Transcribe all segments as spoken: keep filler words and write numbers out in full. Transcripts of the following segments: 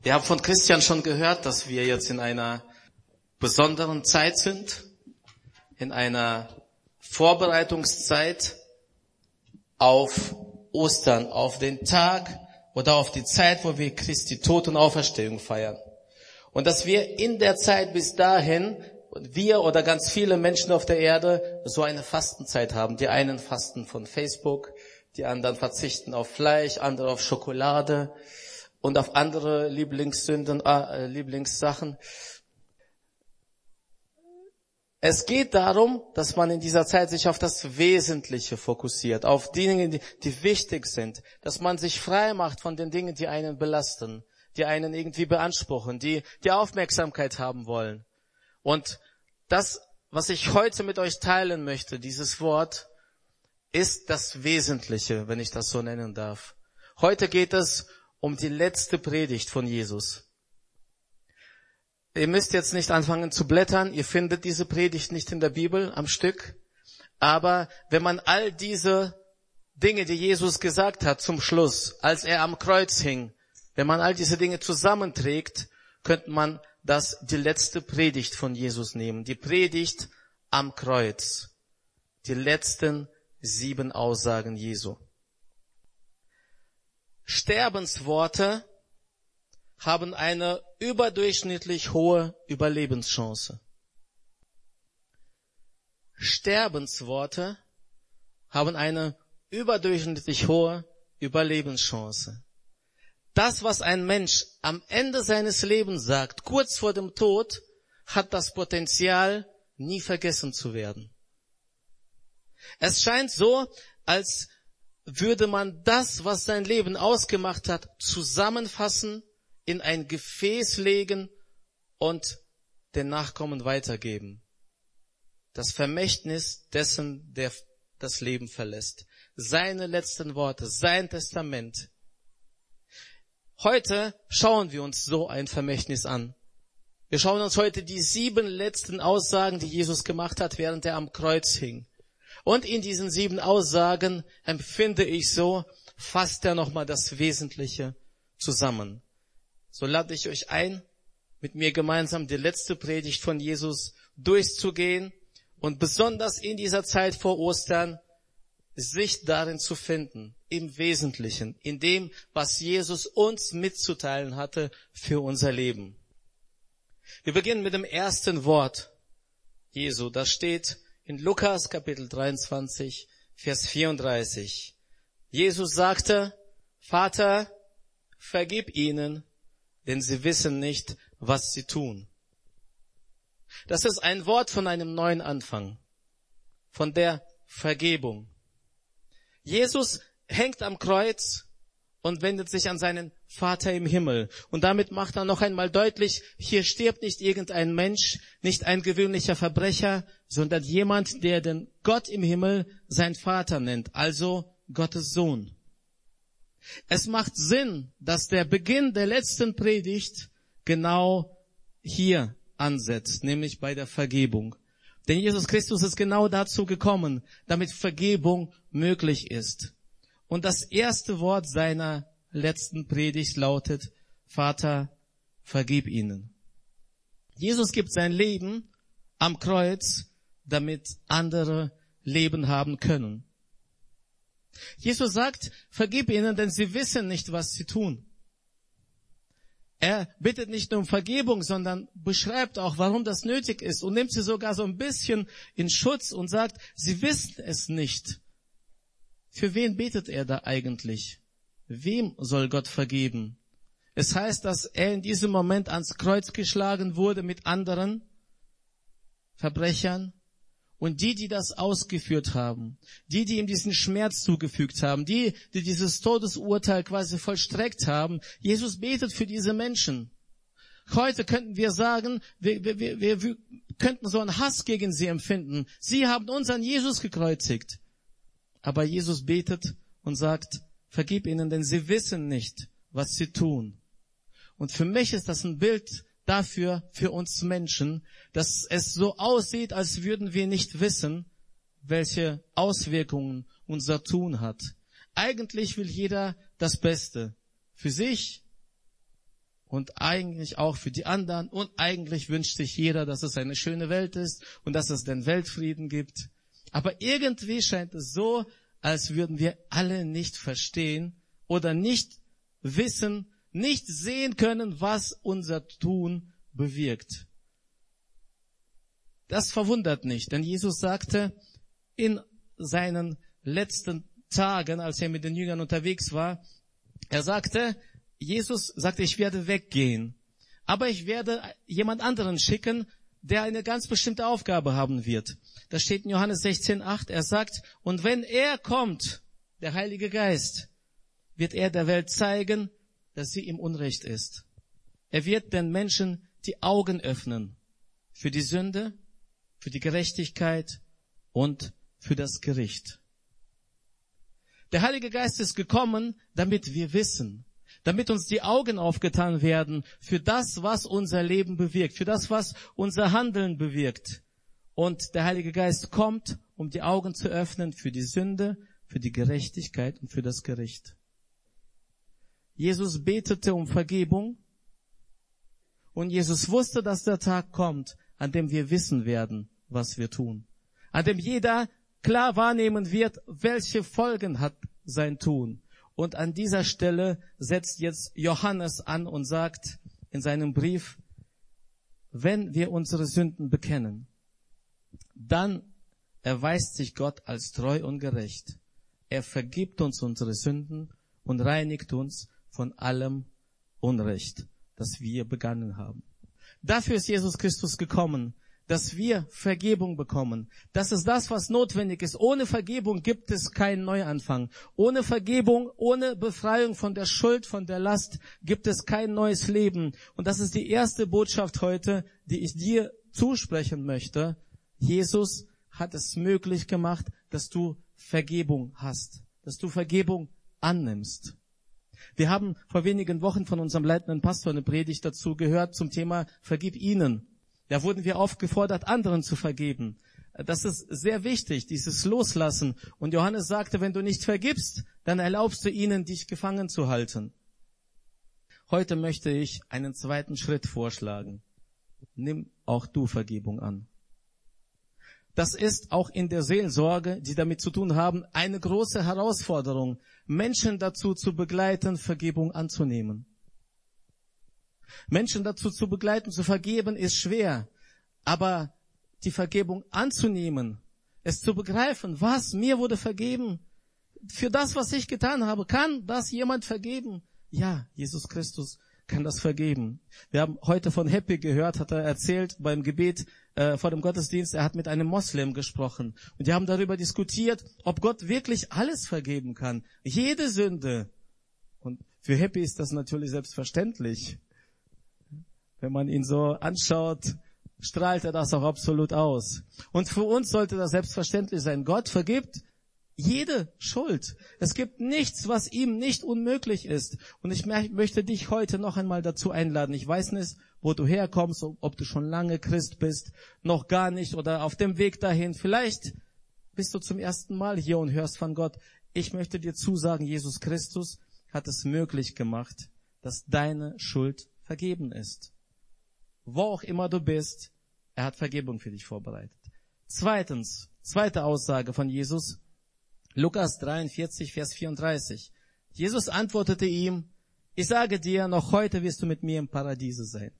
Wir haben von Christian schon gehört, dass wir jetzt in einer besonderen Zeit sind, in einer Vorbereitungszeit auf Ostern, auf den Tag oder auf die Zeit, wo wir Christi Tod und Auferstehung feiern. Und dass wir in der Zeit bis dahin, wir oder ganz viele Menschen auf der Erde, so eine Fastenzeit haben. Die einen fasten von Facebook, die anderen verzichten auf Fleisch, andere auf Schokolade und auf andere Lieblingssünden, äh, Lieblingssachen. Es geht darum, dass man in dieser Zeit sich auf das Wesentliche fokussiert, auf die Dinge, die, die wichtig sind, dass man sich frei macht von den Dingen, die einen belasten, die einen irgendwie beanspruchen, die die Aufmerksamkeit haben wollen. Und das, was ich heute mit euch teilen möchte, dieses Wort, ist das Wesentliche, wenn ich das so nennen darf. Heute geht es um die letzte Predigt von Jesus. Ihr müsst jetzt nicht anfangen zu blättern, ihr findet diese Predigt nicht in der Bibel am Stück. Aber wenn man all diese Dinge, die Jesus gesagt hat zum Schluss, als er am Kreuz hing, wenn man all diese Dinge zusammenträgt, könnte man das die letzte Predigt von Jesus nehmen. Die Predigt am Kreuz. Die letzten sieben Aussagen Jesu. Sterbensworte haben eine überdurchschnittlich hohe Überlebenschance. Sterbensworte haben eine überdurchschnittlich hohe Überlebenschance. Das, was ein Mensch am Ende seines Lebens sagt, kurz vor dem Tod, hat das Potenzial, nie vergessen zu werden. Es scheint so, als würde man das, was sein Leben ausgemacht hat, zusammenfassen, in ein Gefäß legen und den Nachkommen weitergeben. Das Vermächtnis dessen, der das Leben verlässt. Seine letzten Worte, sein Testament. Heute schauen wir uns so ein Vermächtnis an. Wir schauen uns heute die sieben letzten Aussagen, die Jesus gemacht hat, während er am Kreuz hing. Und in diesen sieben Aussagen empfinde ich so, fasst er nochmal das Wesentliche zusammen. So lade ich euch ein, mit mir gemeinsam die letzte Predigt von Jesus durchzugehen und besonders in dieser Zeit vor Ostern sich darin zu finden, im Wesentlichen, in dem, was Jesus uns mitzuteilen hatte für unser Leben. Wir beginnen mit dem ersten Wort Jesu. Das steht in Lukas Kapitel dreiundzwanzig, Vers vierunddreißig. Jesus sagte, Vater, vergib ihnen, denn sie wissen nicht, was sie tun. Das ist ein Wort von einem neuen Anfang, von der Vergebung. Jesus hängt am Kreuz und wendet sich an seinen Vater im Himmel. Und damit macht er noch einmal deutlich, hier stirbt nicht irgendein Mensch, nicht ein gewöhnlicher Verbrecher, sondern jemand, der den Gott im Himmel sein Vater nennt, also Gottes Sohn. Es macht Sinn, dass der Beginn der letzten Predigt genau hier ansetzt, nämlich bei der Vergebung. Denn Jesus Christus ist genau dazu gekommen, damit Vergebung möglich ist. Und das erste Wort seiner letzten Predigt lautet, Vater, vergib ihnen. Jesus gibt sein Leben am Kreuz, damit andere Leben haben können. Jesus sagt, vergib ihnen, denn sie wissen nicht, was sie tun. Er bittet nicht nur um Vergebung, sondern beschreibt auch, warum das nötig ist und nimmt sie sogar so ein bisschen in Schutz und sagt, sie wissen es nicht. Für wen betet er da eigentlich? Wem soll Gott vergeben? Es heißt, dass er in diesem Moment ans Kreuz geschlagen wurde mit anderen Verbrechern. Und die, die das ausgeführt haben, die, die ihm diesen Schmerz zugefügt haben, die, die dieses Todesurteil quasi vollstreckt haben, Jesus betet für diese Menschen. Heute könnten wir sagen, wir, wir, wir, wir könnten so einen Hass gegen sie empfinden. Sie haben unseren Jesus gekreuzigt. Aber Jesus betet und sagt, vergib ihnen, denn sie wissen nicht, was sie tun. Und für mich ist das ein Bild dafür, für uns Menschen, dass es so aussieht, als würden wir nicht wissen, welche Auswirkungen unser Tun hat. Eigentlich will jeder das Beste für sich und eigentlich auch für die anderen. Und eigentlich wünscht sich jeder, dass es eine schöne Welt ist und dass es den Weltfrieden gibt. Aber irgendwie scheint es so, als würden wir alle nicht verstehen oder nicht wissen, nicht sehen können, was unser Tun bewirkt. Das verwundert nicht, denn Jesus sagte in seinen letzten Tagen, als er mit den Jüngern unterwegs war, er sagte, Jesus sagte, ich werde weggehen, aber ich werde jemand anderen schicken, der eine ganz bestimmte Aufgabe haben wird. Das steht in Johannes sechzehn acht, er sagt, und wenn er kommt, der Heilige Geist, wird er der Welt zeigen, dass sie im Unrecht ist. Er wird den Menschen die Augen öffnen für die Sünde, für die Gerechtigkeit und für das Gericht. Der Heilige Geist ist gekommen, damit wir wissen, damit uns die Augen aufgetan werden für das, was unser Leben bewirkt, für das, was unser Handeln bewirkt. Und der Heilige Geist kommt, um die Augen zu öffnen für die Sünde, für die Gerechtigkeit und für das Gericht. Jesus betete um Vergebung und Jesus wusste, dass der Tag kommt, an dem wir wissen werden, was wir tun. An dem jeder klar wahrnehmen wird, welche Folgen hat sein Tun. Und an dieser Stelle setzt jetzt Johannes an und sagt in seinem Brief, wenn wir unsere Sünden bekennen, dann erweist sich Gott als treu und gerecht. Er vergibt uns unsere Sünden und reinigt uns von allem Unrecht, das wir begangen haben. Dafür ist Jesus Christus gekommen, dass wir Vergebung bekommen. Das ist das, was notwendig ist. Ohne Vergebung gibt es keinen Neuanfang. Ohne Vergebung, ohne Befreiung von der Schuld, von der Last, gibt es kein neues Leben. Und das ist die erste Botschaft heute, die ich dir zusprechen möchte. Jesus hat es möglich gemacht, dass du Vergebung hast, dass du Vergebung annimmst. Wir haben vor wenigen Wochen von unserem leitenden Pastor eine Predigt dazu gehört zum Thema Vergib ihnen. Da wurden wir aufgefordert, anderen zu vergeben. Das ist sehr wichtig, dieses Loslassen. Und Johannes sagte, wenn du nicht vergibst, dann erlaubst du ihnen, dich gefangen zu halten. Heute möchte ich einen zweiten Schritt vorschlagen. Nimm auch du Vergebung an. Das ist auch in der Seelsorge, die damit zu tun haben, eine große Herausforderung, Menschen dazu zu begleiten, Vergebung anzunehmen. Menschen dazu zu begleiten, zu vergeben, ist schwer. Aber die Vergebung anzunehmen, es zu begreifen, was, mir wurde vergeben, für das, was ich getan habe, kann das jemand vergeben? Ja, Jesus Christus kann das vergeben. Wir haben heute von Happy gehört, hat er erzählt beim Gebet äh, vor dem Gottesdienst, er hat mit einem Moslem gesprochen. Und die haben darüber diskutiert, ob Gott wirklich alles vergeben kann. Jede Sünde. Und für Happy ist das natürlich selbstverständlich. Wenn man ihn so anschaut, strahlt er das auch absolut aus. Und für uns sollte das selbstverständlich sein. Gott vergibt jede Schuld. Es gibt nichts, was ihm nicht unmöglich ist. Und ich möchte dich heute noch einmal dazu einladen. Ich weiß nicht, wo du herkommst, ob du schon lange Christ bist, noch gar nicht oder auf dem Weg dahin. Vielleicht bist du zum ersten Mal hier und hörst von Gott. Ich möchte dir zusagen, Jesus Christus hat es möglich gemacht, dass deine Schuld vergeben ist. Wo auch immer du bist, er hat Vergebung für dich vorbereitet. Zweitens, zweite Aussage von Jesus, Lukas dreiundvierzig, Vers vierunddreißig. Jesus antwortete ihm, ich sage dir, noch heute wirst du mit mir im Paradiese sein.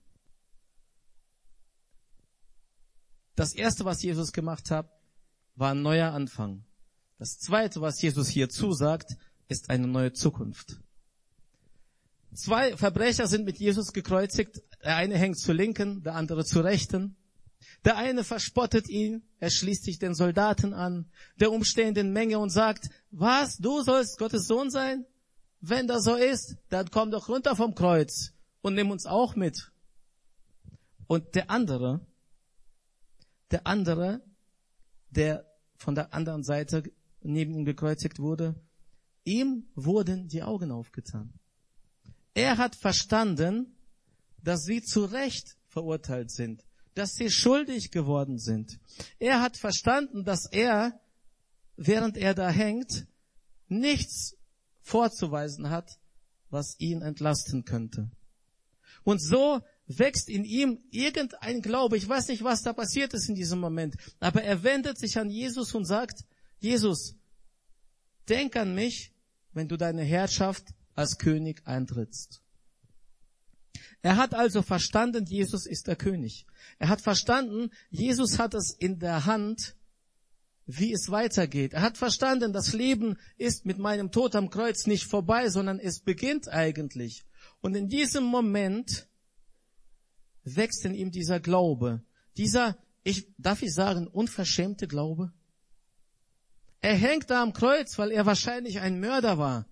Das erste, was Jesus gemacht hat, war ein neuer Anfang. Das zweite, was Jesus hier zusagt, ist eine neue Zukunft. Zwei Verbrecher sind mit Jesus gekreuzigt. Der eine hängt zur Linken, der andere zur Rechten. Der eine verspottet ihn, er schließt sich den Soldaten an, der umstehenden Menge und sagt, was, du sollst Gottes Sohn sein? Wenn das so ist, dann komm doch runter vom Kreuz und nimm uns auch mit. Und der andere, der andere, der von der anderen Seite neben ihm gekreuzigt wurde, ihm wurden die Augen aufgetan. Er hat verstanden, dass sie zu Recht verurteilt sind, dass sie schuldig geworden sind. Er hat verstanden, dass er, während er da hängt, nichts vorzuweisen hat, was ihn entlasten könnte. Und so wächst in ihm irgendein Glaube. Ich weiß nicht, was da passiert ist in diesem Moment. Aber er wendet sich an Jesus und sagt, Jesus, denk an mich, wenn du deine Herrschaft als König eintrittst. Er hat also verstanden, Jesus ist der König. Er hat verstanden, Jesus hat es in der Hand, wie es weitergeht. Er hat verstanden, das Leben ist mit meinem Tod am Kreuz nicht vorbei, sondern es beginnt eigentlich. Und in diesem Moment wächst in ihm dieser Glaube, dieser, ich, darf ich sagen, unverschämte Glaube. Er hängt da am Kreuz, weil er wahrscheinlich ein Mörder war.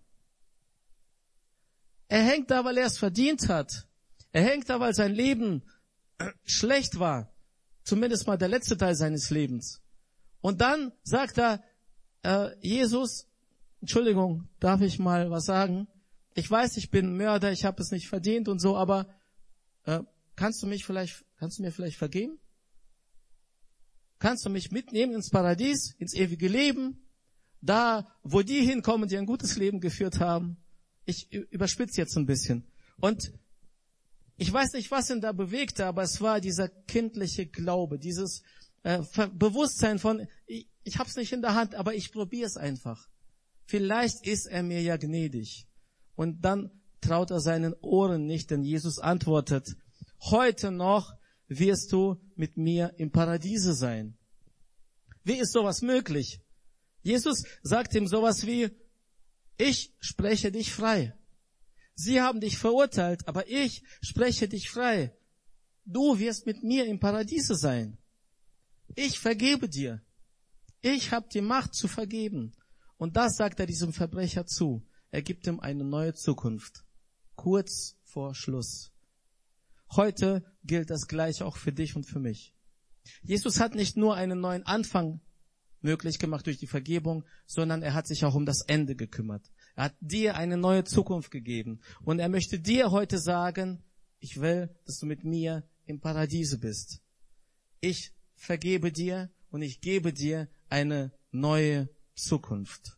Er hängt da, weil er es verdient hat. Er hängt da, weil sein Leben schlecht war. Zumindest mal der letzte Teil seines Lebens. Und dann sagt er, äh, Jesus, Entschuldigung, darf ich mal was sagen? Ich weiß, ich bin Mörder, ich habe es nicht verdient und so, aber äh, kannst du mich vielleicht, kannst du mir vielleicht vergeben? Kannst du mich mitnehmen ins Paradies, ins ewige Leben, da, wo die hinkommen, die ein gutes Leben geführt haben? Ich überspitze jetzt ein bisschen. Und ich weiß nicht, was ihn da bewegte, aber es war dieser kindliche Glaube, dieses äh, Bewusstsein von, ich, ich hab's nicht in der Hand, aber ich probiere es einfach. Vielleicht ist er mir ja gnädig. Und dann traut er seinen Ohren nicht, denn Jesus antwortet, heute noch wirst du mit mir im Paradiese sein. Wie ist sowas möglich? Jesus sagt ihm sowas wie, ich spreche dich frei. Sie haben dich verurteilt, aber ich spreche dich frei. Du wirst mit mir im Paradiese sein. Ich vergebe dir. Ich habe die Macht zu vergeben. Und das sagt er diesem Verbrecher zu. Er gibt ihm eine neue Zukunft. Kurz vor Schluss. Heute gilt das Gleiche auch für dich und für mich. Jesus hat nicht nur einen neuen Anfang möglich gemacht durch die Vergebung, sondern er hat sich auch um das Ende gekümmert. Er hat dir eine neue Zukunft gegeben. Und er möchte dir heute sagen, ich will, dass du mit mir im Paradiese bist. Ich vergebe dir und ich gebe dir eine neue Zukunft.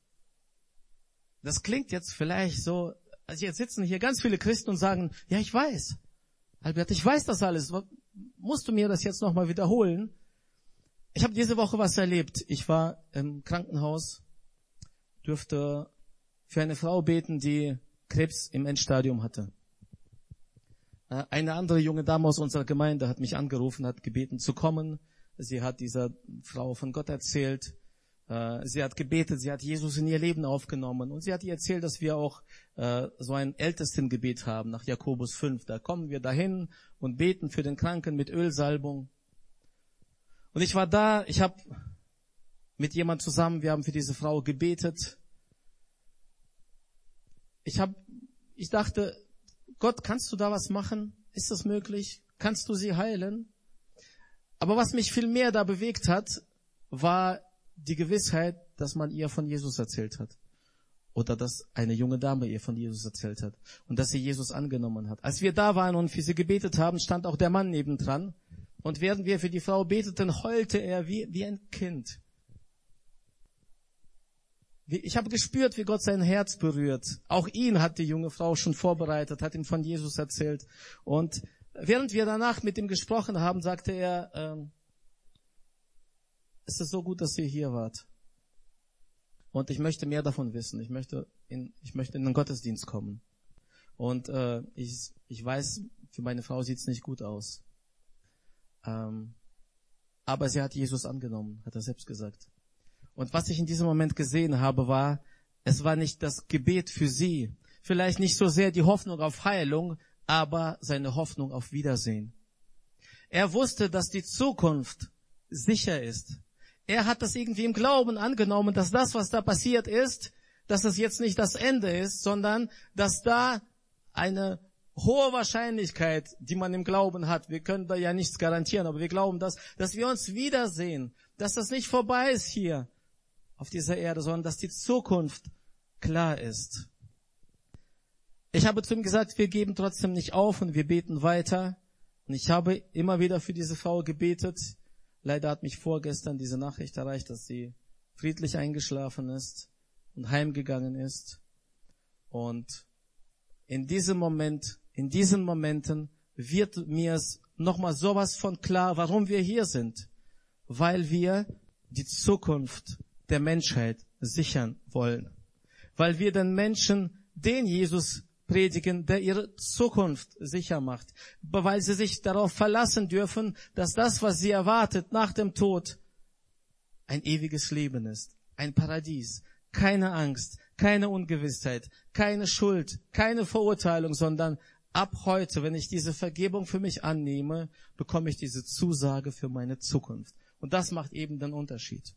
Das klingt jetzt vielleicht so, also jetzt sitzen hier ganz viele Christen und sagen, ja, ich weiß. Albert, ich weiß das alles. Musst du mir das jetzt nochmal wiederholen? Ich habe diese Woche was erlebt. Ich war im Krankenhaus, dürfte für eine Frau beten, die Krebs im Endstadium hatte. Eine andere junge Dame aus unserer Gemeinde hat mich angerufen, hat gebeten zu kommen. Sie hat dieser Frau von Gott erzählt. Sie hat gebetet, sie hat Jesus in ihr Leben aufgenommen. Und sie hat ihr erzählt, dass wir auch so ein Ältestengebet haben nach Jakobus fünf. Da kommen wir dahin und beten für den Kranken mit Ölsalbung. Und ich war da, ich habe mit jemand zusammen, wir haben für diese Frau gebetet. Ich habe, ich dachte, Gott, kannst du da was machen? Ist das möglich? Kannst du sie heilen? Aber was mich viel mehr da bewegt hat, war die Gewissheit, dass man ihr von Jesus erzählt hat. Oder dass eine junge Dame ihr von Jesus erzählt hat. Und dass sie Jesus angenommen hat. Als wir da waren und für sie gebetet haben, stand auch der Mann nebendran. Und während wir für die Frau beteten, heulte er wie, wie ein Kind. Ich habe gespürt, wie Gott sein Herz berührt. Auch ihn hat die junge Frau schon vorbereitet, hat ihm von Jesus erzählt. Und während wir danach mit ihm gesprochen haben, sagte er, ähm, es ist so gut, dass ihr hier wart. Und ich möchte mehr davon wissen. Ich möchte in, ich möchte in den Gottesdienst kommen. Und äh, ich, ich weiß, für meine Frau sieht's nicht gut aus. Ähm, aber sie hat Jesus angenommen, hat er selbst gesagt. Und was ich in diesem Moment gesehen habe, war, es war nicht das Gebet für sie. Vielleicht nicht so sehr die Hoffnung auf Heilung, aber seine Hoffnung auf Wiedersehen. Er wusste, dass die Zukunft sicher ist. Er hat das irgendwie im Glauben angenommen, dass das, was da passiert ist, dass es jetzt nicht das Ende ist, sondern dass da eine hohe Wahrscheinlichkeit, die man im Glauben hat, wir können da ja nichts garantieren, aber wir glauben, dass, dass wir uns wiedersehen, dass das nicht vorbei ist hier auf dieser Erde, sondern dass die Zukunft klar ist. Ich habe zu ihm gesagt, wir geben trotzdem nicht auf und wir beten weiter. Und ich habe immer wieder für diese Frau gebetet. Leider hat mich vorgestern diese Nachricht erreicht, dass sie friedlich eingeschlafen ist und heimgegangen ist. Und in diesem Moment, in diesen Momenten wird mir es nochmal sowas von klar, warum wir hier sind. Weil wir die Zukunft der Menschheit sichern wollen. Weil wir den Menschen den Jesus predigen, der ihre Zukunft sicher macht. Weil sie sich darauf verlassen dürfen, dass das, was sie erwartet nach dem Tod, ein ewiges Leben ist. Ein Paradies. Keine Angst, keine Ungewissheit, keine Schuld, keine Verurteilung, sondern ab heute, wenn ich diese Vergebung für mich annehme, bekomme ich diese Zusage für meine Zukunft. Und das macht eben den Unterschied.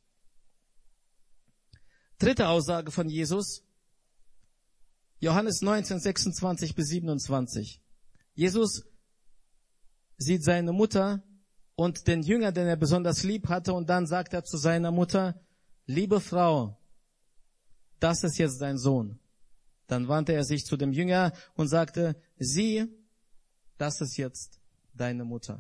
Dritte Aussage von Jesus, Johannes neunzehn, sechsundzwanzig bis siebenundzwanzig. Jesus sieht seine Mutter und den Jünger, den er besonders lieb hatte, und dann sagt er zu seiner Mutter, liebe Frau, das ist jetzt dein Sohn. Dann wandte er sich zu dem Jünger und sagte, sieh, das ist jetzt deine Mutter.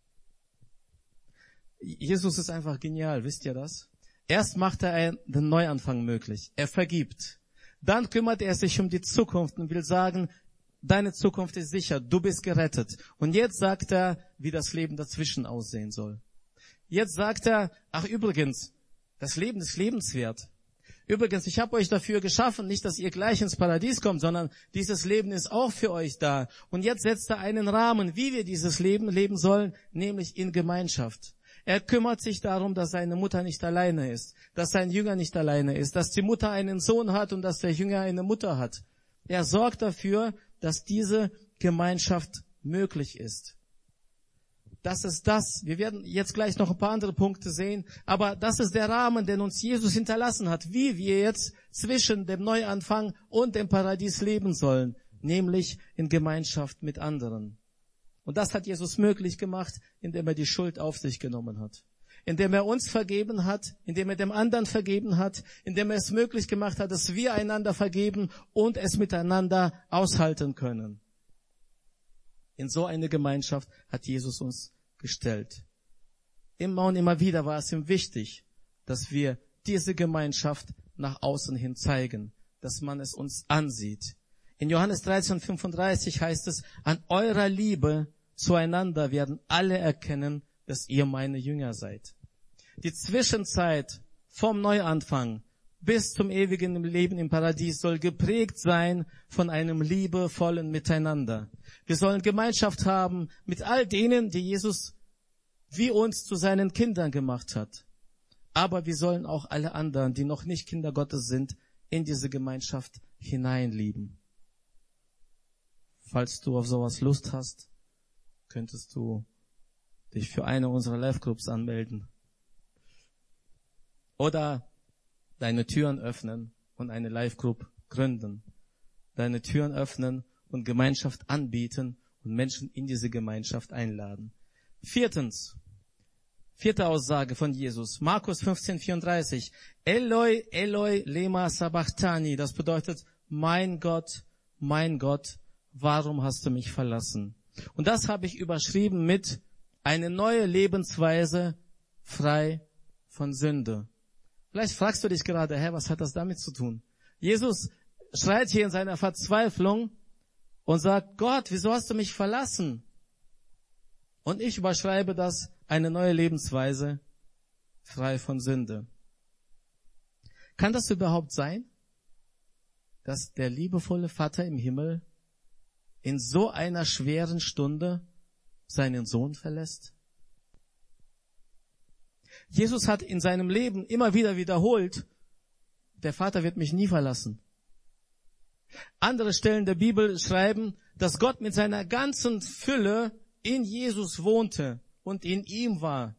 Jesus ist einfach genial, wisst ihr das? Erst macht er einen Neuanfang möglich. Er vergibt. Dann kümmert er sich um die Zukunft und will sagen, deine Zukunft ist sicher, du bist gerettet. Und jetzt sagt er, wie das Leben dazwischen aussehen soll. Jetzt sagt er, ach übrigens, das Leben ist lebenswert. Übrigens, ich habe euch dafür geschaffen, nicht, dass ihr gleich ins Paradies kommt, sondern dieses Leben ist auch für euch da. Und jetzt setzt er einen Rahmen, wie wir dieses Leben leben sollen, nämlich in Gemeinschaft. Er kümmert sich darum, dass seine Mutter nicht alleine ist, dass sein Jünger nicht alleine ist, dass die Mutter einen Sohn hat und dass der Jünger eine Mutter hat. Er sorgt dafür, dass diese Gemeinschaft möglich ist. Das ist das. Wir werden jetzt gleich noch ein paar andere Punkte sehen, aber das ist der Rahmen, den uns Jesus hinterlassen hat, wie wir jetzt zwischen dem Neuanfang und dem Paradies leben sollen, nämlich in Gemeinschaft mit anderen. Und das hat Jesus möglich gemacht, indem er die Schuld auf sich genommen hat, indem er uns vergeben hat, indem er dem anderen vergeben hat, indem er es möglich gemacht hat, dass wir einander vergeben und es miteinander aushalten können. In so eine Gemeinschaft hat Jesus uns gestellt. Immer und immer wieder war es ihm wichtig, dass wir diese Gemeinschaft nach außen hin zeigen, dass man es uns ansieht. In Johannes dreizehn, fünfunddreißig heißt es, an eurer Liebe zueinander werden alle erkennen, dass ihr meine Jünger seid. Die Zwischenzeit vom Neuanfang bis zum ewigen Leben im Paradies soll geprägt sein von einem liebevollen Miteinander. Wir sollen Gemeinschaft haben mit all denen, die Jesus wie uns zu seinen Kindern gemacht hat. Aber wir sollen auch alle anderen, die noch nicht Kinder Gottes sind, in diese Gemeinschaft hineinlieben. Falls du auf sowas Lust hast, könntest du dich für eine unserer Live-Groups anmelden. Oder deine Türen öffnen und eine Live-Group gründen. Deine Türen öffnen und Gemeinschaft anbieten und Menschen in diese Gemeinschaft einladen. Viertens, vierte Aussage von Jesus, Markus fünfzehn, vierunddreißig. Eloi, Eloi, lema sabachthani. Das bedeutet, mein Gott, mein Gott, warum hast du mich verlassen? Und das habe ich überschrieben mit eine neue Lebensweise frei von Sünde. Vielleicht fragst du dich gerade, hä, was hat das damit zu tun? Jesus schreit hier in seiner Verzweiflung und sagt, Gott, wieso hast du mich verlassen? Und ich überschreibe das, eine neue Lebensweise frei von Sünde. Kann das überhaupt sein, dass der liebevolle Vater im Himmel in so einer schweren Stunde seinen Sohn verlässt? Jesus hat in seinem Leben immer wieder wiederholt, der Vater wird mich nie verlassen. Andere Stellen der Bibel schreiben, dass Gott mit seiner ganzen Fülle in Jesus wohnte und in ihm war.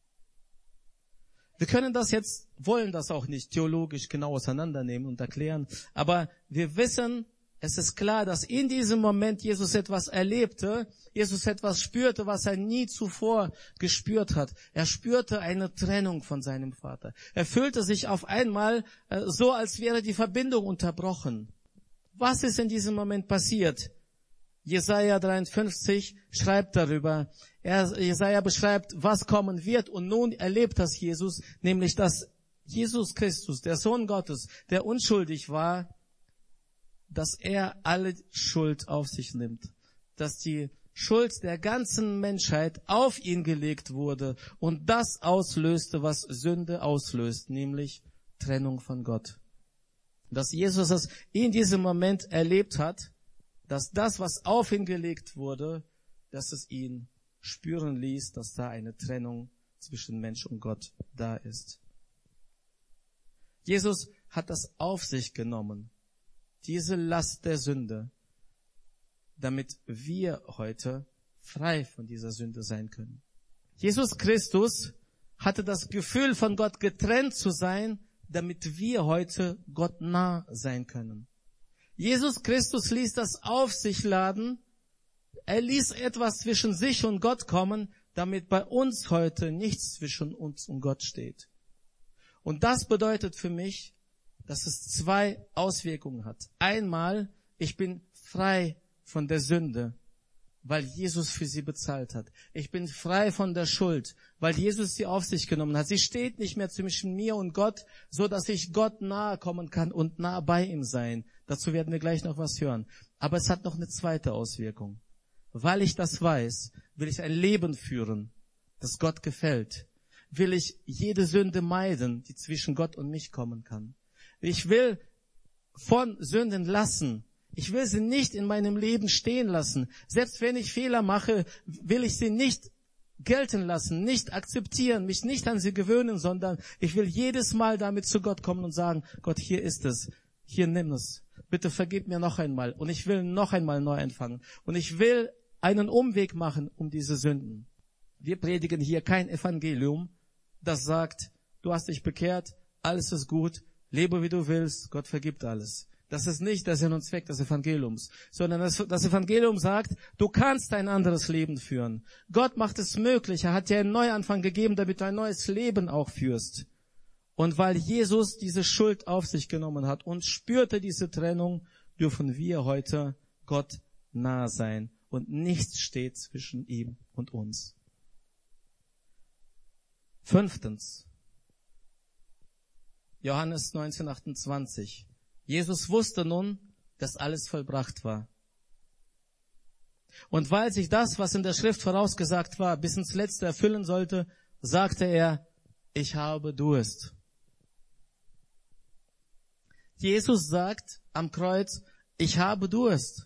Wir können das jetzt, wollen das auch nicht theologisch genau auseinandernehmen und erklären, aber wir wissen, es ist klar, dass in diesem Moment Jesus etwas erlebte, Jesus etwas spürte, was er nie zuvor gespürt hat. Er spürte eine Trennung von seinem Vater. Er fühlte sich auf einmal äh, so, als wäre die Verbindung unterbrochen. Was ist in diesem Moment passiert? Jesaja dreiundfünfzig schreibt darüber. Er, Jesaja beschreibt, was kommen wird, und nun erlebt das Jesus, nämlich dass Jesus Christus, der Sohn Gottes, der unschuldig war, dass er alle Schuld auf sich nimmt, dass die Schuld der ganzen Menschheit auf ihn gelegt wurde und das auslöste, was Sünde auslöst, nämlich Trennung von Gott. Dass Jesus es in diesem Moment erlebt hat, dass das, was auf ihn gelegt wurde, dass es ihn spüren ließ, dass da eine Trennung zwischen Mensch und Gott da ist. Jesus hat das auf sich genommen, diese Last der Sünde, damit wir heute frei von dieser Sünde sein können. Jesus Christus hatte das Gefühl, von Gott getrennt zu sein, damit wir heute Gott nah sein können. Jesus Christus ließ das auf sich laden. Er ließ etwas zwischen sich und Gott kommen, damit bei uns heute nichts zwischen uns und Gott steht. Und das bedeutet für mich, dass es zwei Auswirkungen hat. Einmal, ich bin frei von der Sünde, weil Jesus für sie bezahlt hat. Ich bin frei von der Schuld, weil Jesus sie auf sich genommen hat. Sie steht nicht mehr zwischen mir und Gott, so dass ich Gott nahe kommen kann und nah bei ihm sein. Dazu werden wir gleich noch was hören. Aber es hat noch eine zweite Auswirkung. Weil ich das weiß, will ich ein Leben führen, das Gott gefällt. Will ich jede Sünde meiden, die zwischen Gott und mich kommen kann. Ich will von Sünden lassen. Ich will sie nicht in meinem Leben stehen lassen. Selbst wenn ich Fehler mache, will ich sie nicht gelten lassen, nicht akzeptieren, mich nicht an sie gewöhnen, sondern ich will jedes Mal damit zu Gott kommen und sagen, Gott, hier ist es, hier nimm es. Bitte vergib mir noch einmal. Und ich will noch einmal neu anfangen. Und ich will einen Umweg machen um diese Sünden. Wir predigen hier kein Evangelium, das sagt, du hast dich bekehrt, alles ist gut, lebe wie du willst, Gott vergibt alles. Das ist nicht der Sinn und Zweck des Evangeliums, sondern das, das Evangelium sagt, du kannst ein anderes Leben führen. Gott macht es möglich, er hat dir einen Neuanfang gegeben, damit du ein neues Leben auch führst. Und weil Jesus diese Schuld auf sich genommen hat und spürte diese Trennung, dürfen wir heute Gott nah sein und nichts steht zwischen ihm und uns. Fünftens, Johannes neunzehn achtundzwanzig. Jesus wusste nun, dass alles vollbracht war. Und weil sich das, was in der Schrift vorausgesagt war, bis ins Letzte erfüllen sollte, sagte er, ich habe Durst. Jesus sagt am Kreuz, ich habe Durst.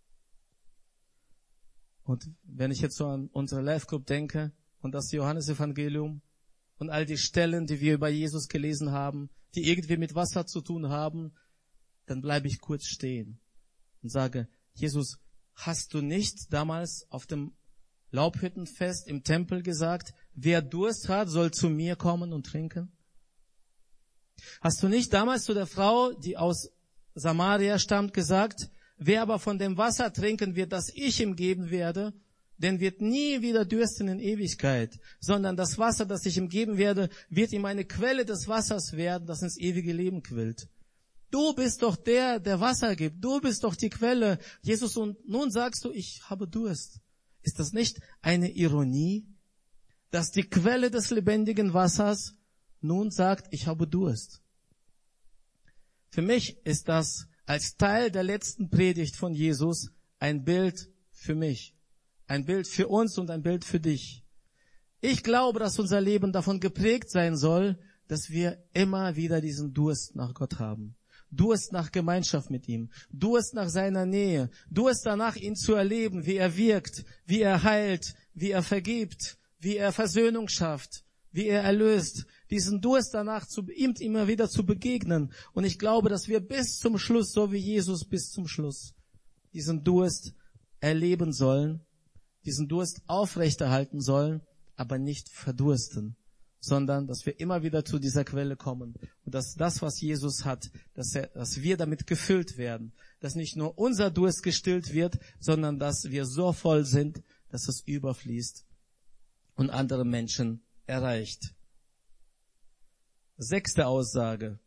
Und wenn ich jetzt so an unsere Live-Group denke und das Johannesevangelium und all die Stellen, die wir über Jesus gelesen haben, die irgendwie mit Wasser zu tun haben, dann bleibe ich kurz stehen und sage, Jesus, hast du nicht damals auf dem Laubhüttenfest im Tempel gesagt, wer Durst hat, soll zu mir kommen und trinken? Hast du nicht damals zu der Frau, die aus Samaria stammt, gesagt, wer aber von dem Wasser trinken wird, das ich ihm geben werde, denn wird nie wieder dürsten in Ewigkeit, sondern das Wasser, das ich ihm geben werde, wird ihm eine Quelle des Wassers werden, das ins ewige Leben quillt. Du bist doch der, der Wasser gibt. Du bist doch die Quelle. Jesus, und nun sagst du, ich habe Durst. Ist das nicht eine Ironie, dass die Quelle des lebendigen Wassers nun sagt, ich habe Durst? Für mich ist das als Teil der letzten Predigt von Jesus ein Bild für mich, ein Bild für uns und ein Bild für dich. Ich glaube, dass unser Leben davon geprägt sein soll, dass wir immer wieder diesen Durst nach Gott haben. Durst nach Gemeinschaft mit ihm, Durst nach seiner Nähe, Durst danach, ihn zu erleben, wie er wirkt, wie er heilt, wie er vergibt, wie er Versöhnung schafft, wie er erlöst. Diesen Durst danach, zu, ihm immer wieder zu begegnen. Und ich glaube, dass wir bis zum Schluss, so wie Jesus bis zum Schluss, diesen Durst erleben sollen, diesen Durst aufrechterhalten sollen, aber nicht verdursten, sondern dass wir immer wieder zu dieser Quelle kommen und dass das, was Jesus hat, dass, er, dass wir damit gefüllt werden, dass nicht nur unser Durst gestillt wird, sondern dass wir so voll sind, dass es überfließt und andere Menschen erreicht. Sechste Aussage,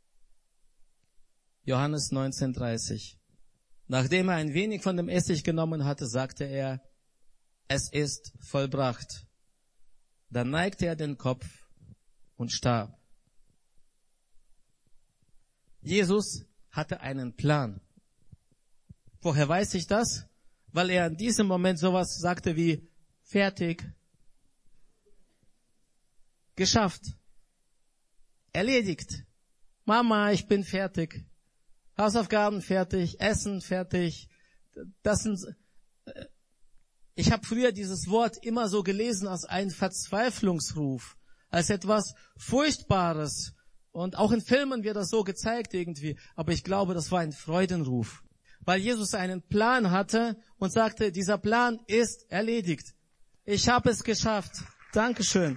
Johannes neunzehn dreißig. Nachdem er ein wenig von dem Essig genommen hatte, sagte er, es ist vollbracht. Dann neigte er den Kopf und starb. Jesus hatte einen Plan. Woher weiß ich das? weil er in diesem Moment sowas sagte wie, fertig, geschafft, erledigt. Mama, ich bin fertig. Hausaufgaben fertig, Essen fertig. Das sind, ich habe früher dieses Wort immer so gelesen als ein Verzweiflungsruf, als etwas Furchtbares. Und auch in Filmen wird das so gezeigt irgendwie. Aber ich glaube, das war ein Freudenruf. Weil Jesus einen Plan hatte und sagte, dieser Plan ist erledigt. Ich habe es geschafft. Dankeschön.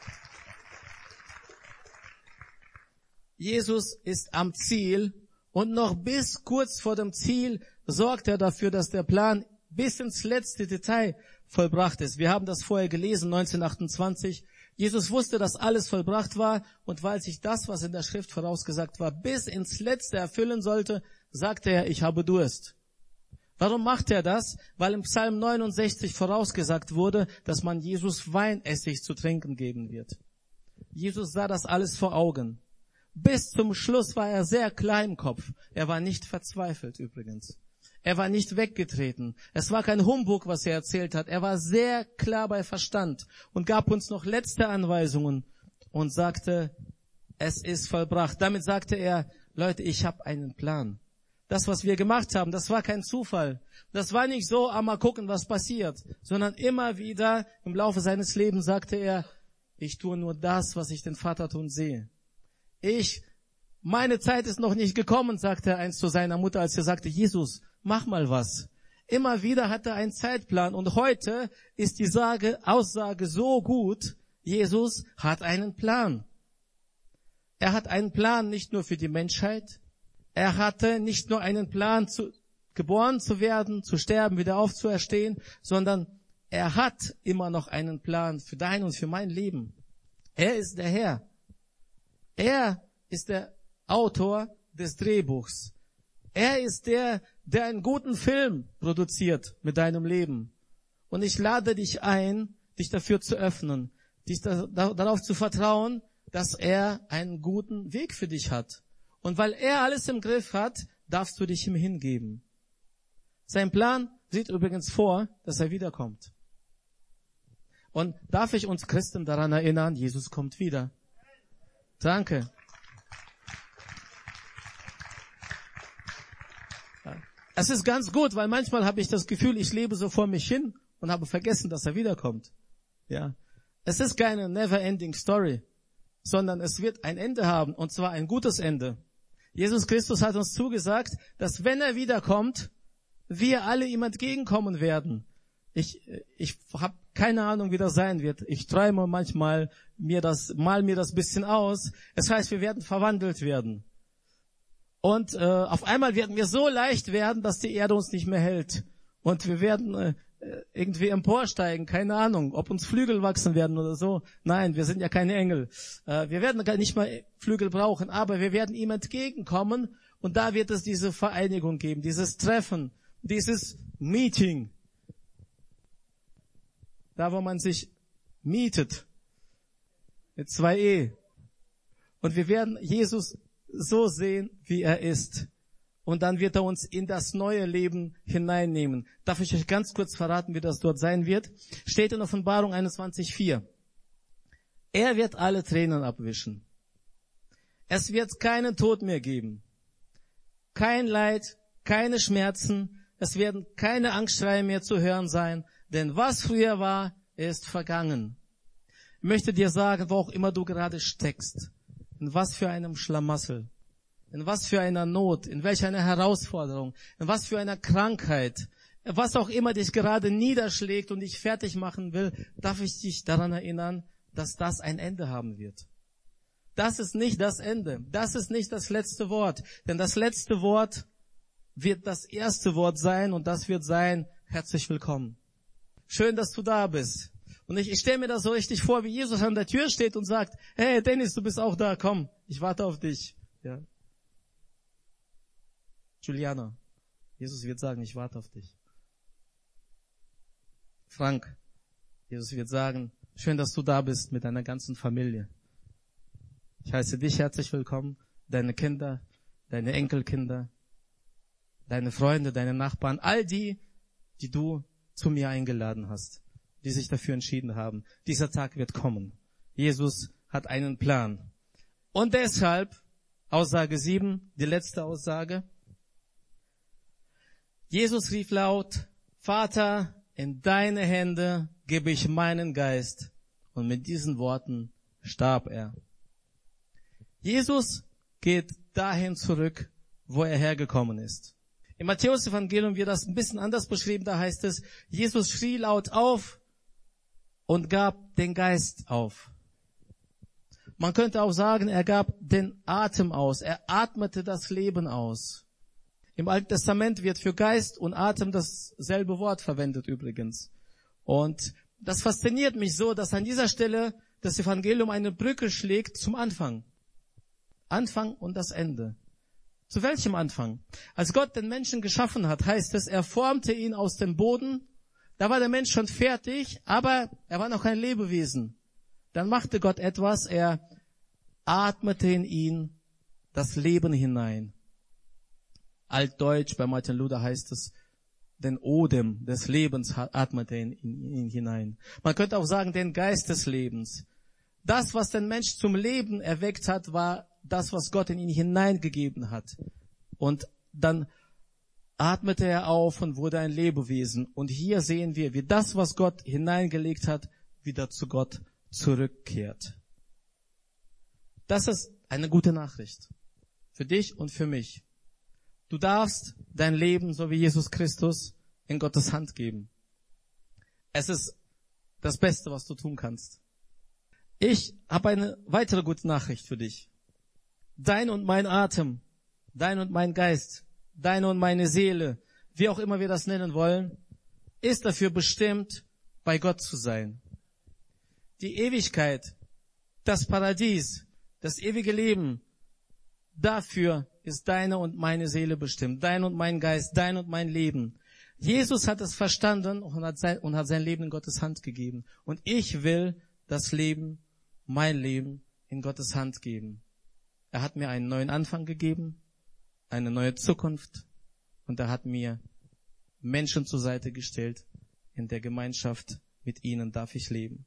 Jesus ist am Ziel und noch bis kurz vor dem Ziel sorgt er dafür, dass der Plan bis ins letzte Detail vollbracht ist. Wir haben das vorher gelesen, neunzehnhundertachtundzwanzig. Jesus wusste, dass alles vollbracht war und weil sich das, was in der Schrift vorausgesagt war, bis ins Letzte erfüllen sollte, sagte er, ich habe Durst. Warum macht er das? Weil im Psalm neunundsechzig vorausgesagt wurde, dass man Jesus Weinessig zu trinken geben wird. Jesus sah das alles vor Augen. Bis zum Schluss war er sehr klar im Kopf. Er war nicht verzweifelt übrigens. Er war nicht weggetreten. Es war kein Humbug, was er erzählt hat. Er war sehr klar bei Verstand und gab uns noch letzte Anweisungen und sagte, es ist vollbracht. Damit sagte er, Leute, ich habe einen Plan. Das, was wir gemacht haben, das war kein Zufall. Das war nicht so, ah, mal gucken, was passiert, sondern immer wieder im Laufe seines Lebens sagte er, ich tue nur das, was ich den Vater tun sehe. Ich, meine Zeit ist noch nicht gekommen, sagte er einst zu seiner Mutter, als er sagte, Jesus, mach mal was. Immer wieder hat er einen Zeitplan und heute ist die Sage, Aussage so gut, Jesus hat einen Plan. Er hat einen Plan nicht nur für die Menschheit, er hatte nicht nur einen Plan, zu, geboren zu werden, zu sterben, wieder aufzuerstehen, sondern er hat immer noch einen Plan für dein und für mein Leben. Er ist der Herr. Er ist der Autor des Drehbuchs. Er ist der, der einen guten Film produziert mit deinem Leben. Und ich lade dich ein, dich dafür zu öffnen, dich da, da, darauf zu vertrauen, dass er einen guten Weg für dich hat. Und weil er alles im Griff hat, darfst du dich ihm hingeben. Sein Plan sieht übrigens vor, dass er wiederkommt. Und darf ich uns Christen daran erinnern, Jesus kommt wieder. Danke. Es ist ganz gut, weil manchmal habe ich das Gefühl, ich lebe so vor mich hin und habe vergessen, dass er wiederkommt. Ja, es ist keine never-ending Story, sondern es wird ein Ende haben, und zwar ein gutes Ende. Jesus Christus hat uns zugesagt, dass wenn er wiederkommt, wir alle ihm entgegenkommen werden. Ich, ich habe keine Ahnung, wie das sein wird. Ich träume manchmal mir das, mal mir das bisschen aus. Das heißt, wir werden verwandelt werden. Und äh, auf einmal werden wir so leicht werden, dass die Erde uns nicht mehr hält. Und wir werden äh, irgendwie emporsteigen, keine Ahnung, ob uns Flügel wachsen werden oder so. Nein, wir sind ja keine Engel. Äh, wir werden gar nicht mal Flügel brauchen, aber wir werden ihm entgegenkommen. Und da wird es diese Vereinigung geben, dieses Treffen, dieses Meeting. Da, wo man sich mietet. Mit zwei E. Und wir werden Jesus so sehen, wie er ist. Und dann wird er uns in das neue Leben hineinnehmen. Darf ich euch ganz kurz verraten, wie das dort sein wird? Steht in Offenbarung einundzwanzig vier. Er wird alle Tränen abwischen. Es wird keinen Tod mehr geben. Kein Leid, keine Schmerzen. Es werden keine Angstschreie mehr zu hören sein. Denn was früher war, ist vergangen. Ich möchte dir sagen, wo auch immer du gerade steckst, in was für einem Schlamassel, in was für einer Not, in welch einer Herausforderung, in was für einer Krankheit, was auch immer dich gerade niederschlägt und dich fertig machen will, darf ich dich daran erinnern, dass das ein Ende haben wird. Das ist nicht das Ende. Das ist nicht das letzte Wort. Denn das letzte Wort wird das erste Wort sein und das wird sein, herzlich willkommen. Schön, dass du da bist. Und ich, ich stelle mir das so richtig vor, wie Jesus an der Tür steht und sagt, hey Dennis, du bist auch da, komm, ich warte auf dich. Ja. Juliana, Jesus wird sagen, ich warte auf dich. Frank, Jesus wird sagen, schön, dass du da bist mit deiner ganzen Familie. Ich heiße dich herzlich willkommen, deine Kinder, deine Enkelkinder, deine Freunde, deine Nachbarn, all die, die du zu mir eingeladen hast, die sich dafür entschieden haben. Dieser Tag wird kommen. Jesus hat einen Plan. Und deshalb, Aussage sieben, die letzte Aussage. Jesus rief laut, Vater, in deine Hände gebe ich meinen Geist. Und mit diesen Worten starb er. Jesus geht dahin zurück, wo er hergekommen ist. Im Matthäus-Evangelium wird das ein bisschen anders beschrieben. Da heißt es, Jesus schrie laut auf und gab den Geist auf. Man könnte auch sagen, er gab den Atem aus. Er atmete das Leben aus. Im Alten Testament wird für Geist und Atem dasselbe Wort verwendet übrigens. Und das fasziniert mich so, dass an dieser Stelle das Evangelium eine Brücke schlägt zum Anfang. Anfang und das Ende. Zu welchem Anfang? Als Gott den Menschen geschaffen hat, heißt es, er formte ihn aus dem Boden. Da war der Mensch schon fertig, aber er war noch kein Lebewesen. Dann machte Gott etwas, er atmete in ihn das Leben hinein. Altdeutsch, bei Martin Luther heißt es, den Odem des Lebens atmete in ihn hinein. Man könnte auch sagen, den Geist des Lebens. Das, was den Mensch zum Leben erweckt hat, war das, was Gott in ihn hineingegeben hat. Und dann atmete er auf und wurde ein Lebewesen. Und hier sehen wir, wie das, was Gott hineingelegt hat, wieder zu Gott zurückkehrt. Das ist eine gute Nachricht. Für dich und für mich. Du darfst dein Leben, so wie Jesus Christus, in Gottes Hand geben. Es ist das Beste, was du tun kannst. Ich habe eine weitere gute Nachricht für dich. Dein und mein Atem, dein und mein Geist, deine und meine Seele, wie auch immer wir das nennen wollen, ist dafür bestimmt, bei Gott zu sein. Die Ewigkeit, das Paradies, das ewige Leben, dafür ist deine und meine Seele bestimmt, dein und mein Geist, dein und mein Leben. Jesus hat es verstanden und hat sein, und hat sein Leben in Gottes Hand gegeben. Und ich will das Leben, mein Leben in Gottes Hand geben. Er hat mir einen neuen Anfang gegeben, eine neue Zukunft und er hat mir Menschen zur Seite gestellt. In der Gemeinschaft mit ihnen darf ich leben.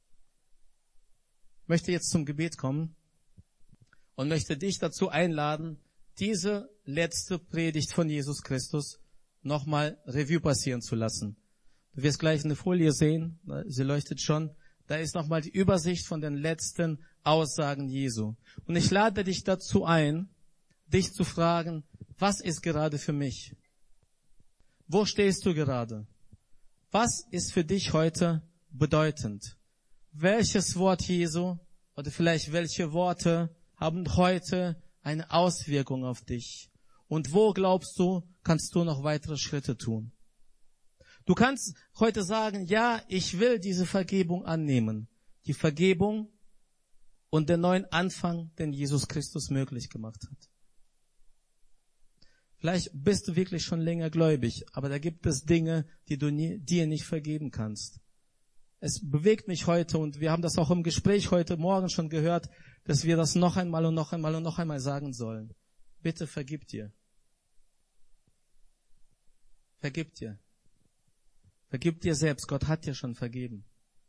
Ich möchte jetzt zum Gebet kommen und möchte dich dazu einladen, diese letzte Predigt von Jesus Christus nochmal Revue passieren zu lassen. Du wirst gleich eine Folie sehen, sie leuchtet schon. Da ist nochmal die Übersicht von den letzten Aussagen Jesu. Und ich lade dich dazu ein, dich zu fragen, was ist gerade für mich? Wo stehst du gerade? Was ist für dich heute bedeutend? Welches Wort Jesu oder vielleicht welche Worte haben heute eine Auswirkung auf dich? Und wo glaubst du, kannst du noch weitere Schritte tun? Du kannst heute sagen, ja, ich will diese Vergebung annehmen. Die Vergebung und den neuen Anfang, den Jesus Christus möglich gemacht hat. Vielleicht bist du wirklich schon länger gläubig, aber da gibt es Dinge, die du nie, dir nicht vergeben kannst. Es bewegt mich heute und wir haben das auch im Gespräch heute Morgen schon gehört, dass wir das noch einmal und noch einmal und noch einmal sagen sollen. Bitte vergib dir. Vergib dir. Vergib dir selbst. Gott hat dir schon vergeben.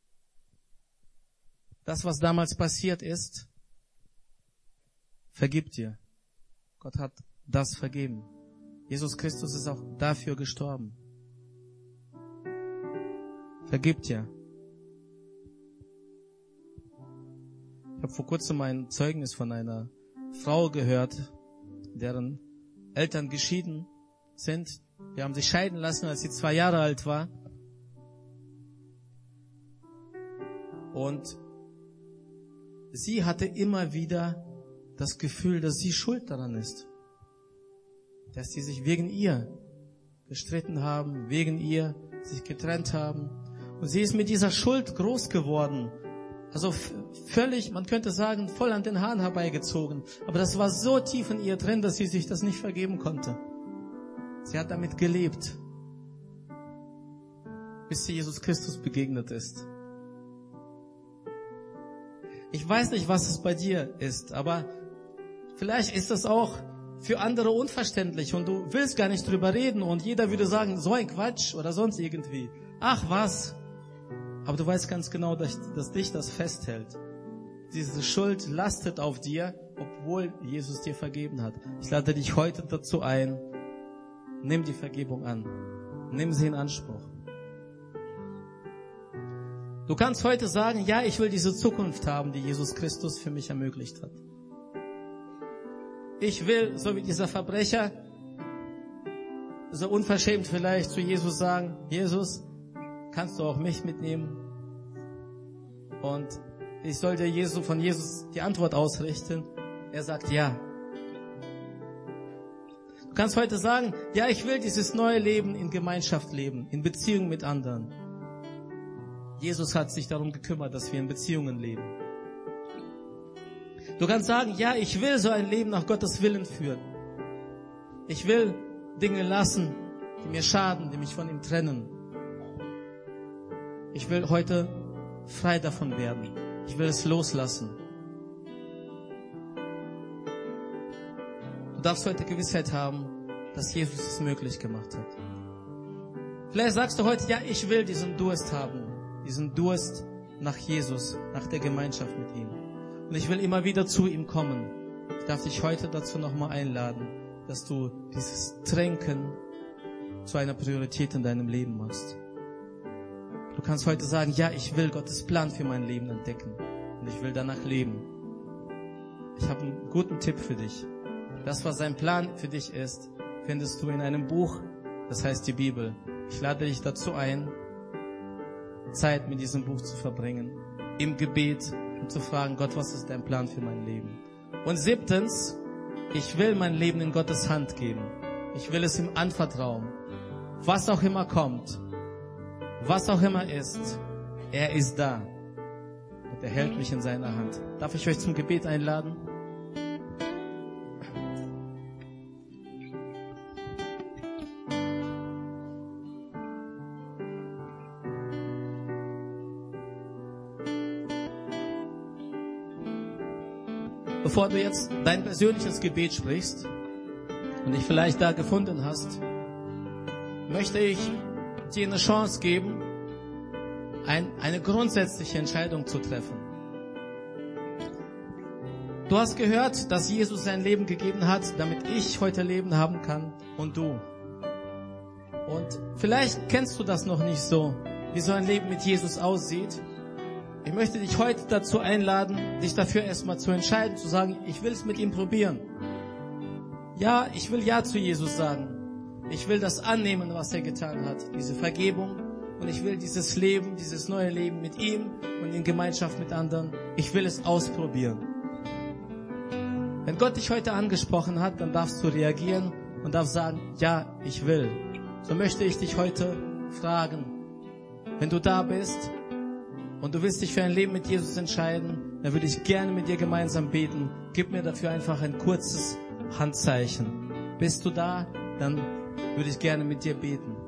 Das, was damals passiert ist, vergib dir. Gott hat das vergeben. Jesus Christus ist auch dafür gestorben. Vergib dir. Ich habe vor kurzem ein Zeugnis von einer Frau gehört, deren Eltern geschieden sind. Die haben sich scheiden lassen, als sie zwei Jahre alt war. Und sie hatte immer wieder das Gefühl, dass sie schuld daran ist. Dass sie sich wegen ihr gestritten haben, wegen ihr sich getrennt haben. Und sie ist mit dieser Schuld groß geworden. Also völlig, man könnte sagen, voll an den Haaren herbeigezogen. Aber das war so tief in ihr drin, dass sie sich das nicht vergeben konnte. Sie hat damit gelebt, bis sie Jesus Christus begegnet ist. Ich weiß nicht, was es bei dir ist, aber vielleicht ist es auch für andere unverständlich und du willst gar nicht drüber reden und jeder würde sagen, so ein Quatsch oder sonst irgendwie. Ach was. Aber du weißt ganz genau, dass, dass dich das festhält. Diese Schuld lastet auf dir, obwohl Jesus dir vergeben hat. Ich lade dich heute dazu ein, nimm die Vergebung an. Nimm sie in Anspruch. Du kannst heute sagen, ja, ich will diese Zukunft haben, die Jesus Christus für mich ermöglicht hat. Ich will, so wie dieser Verbrecher, so unverschämt vielleicht zu Jesus sagen, Jesus, kannst du auch mich mitnehmen? Und ich soll dir Jesus, von Jesus die Antwort ausrichten. Er sagt ja. Du kannst heute sagen, ja, ich will dieses neue Leben in Gemeinschaft leben, in Beziehung mit anderen. Jesus hat sich darum gekümmert, dass wir in Beziehungen leben. Du kannst sagen, ja, ich will so ein Leben nach Gottes Willen führen. Ich will Dinge lassen, die mir schaden, die mich von ihm trennen. Ich will heute frei davon werden. Ich will es loslassen. Du darfst heute Gewissheit haben, dass Jesus es möglich gemacht hat. Vielleicht sagst du heute, ja, ich will diesen Durst haben. Diesen Durst nach Jesus, nach der Gemeinschaft mit ihm. Und ich will immer wieder zu ihm kommen. Ich darf dich heute dazu nochmal einladen, dass du dieses Tränken zu einer Priorität in deinem Leben machst. Du kannst heute sagen, ja, ich will Gottes Plan für mein Leben entdecken. Und ich will danach leben. Ich habe einen guten Tipp für dich. Das, was sein Plan für dich ist, findest du in einem Buch, das heißt die Bibel. Ich lade dich dazu ein, Zeit mit diesem Buch zu verbringen, im Gebet und zu fragen, Gott, was ist dein Plan für mein Leben? Und siebtens, ich will mein Leben in Gottes Hand geben. Ich will es ihm anvertrauen. Was auch immer kommt, was auch immer ist, er ist da. Und er hält mich in seiner Hand. Darf ich euch zum Gebet einladen? Bevor du jetzt dein persönliches Gebet sprichst und dich vielleicht da gefunden hast, möchte ich dir eine Chance geben, ein, eine grundsätzliche Entscheidung zu treffen. Du hast gehört, dass Jesus sein Leben gegeben hat, damit ich heute Leben haben kann und du. Und vielleicht kennst du das noch nicht so, wie so ein Leben mit Jesus aussieht. Ich möchte dich heute dazu einladen, dich dafür erstmal zu entscheiden, zu sagen, ich will es mit ihm probieren. Ja, ich will Ja zu Jesus sagen. Ich will das annehmen, was er getan hat, diese Vergebung. Und ich will dieses Leben, dieses neue Leben mit ihm und in Gemeinschaft mit anderen, ich will es ausprobieren. Wenn Gott dich heute angesprochen hat, dann darfst du reagieren und darfst sagen, ja, ich will. So möchte ich dich heute fragen, wenn du da bist und du willst dich für ein Leben mit Jesus entscheiden, dann würde ich gerne mit dir gemeinsam beten. Gib mir dafür einfach ein kurzes Handzeichen. Bist du da? Dann würde ich gerne mit dir beten.